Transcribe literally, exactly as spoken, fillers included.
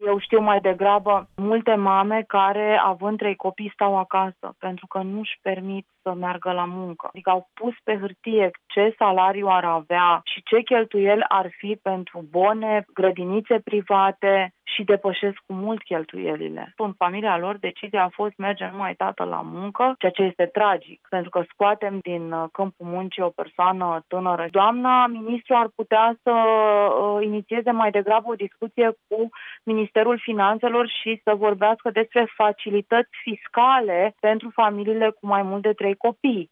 Eu știu mai degrabă multe mame care, având trei copii, stau acasă pentru că nu își permit să meargă la muncă. Adică au pus pe hârtie ce salariu ar avea și ce cheltuieli ar fi pentru bone, grădinițe private și depășesc cu mult cheltuielile. În familia lor, decizia a fost merge numai tatăl la muncă, ceea ce este tragic, pentru că scoatem din câmpul muncii o persoană tânără. Doamna ministru ar putea să uh, inițieze mai degrabă o discuție cu Ministerul Finanțelor și să vorbească despre facilități fiscale pentru familiile cu mai mult de trei copii.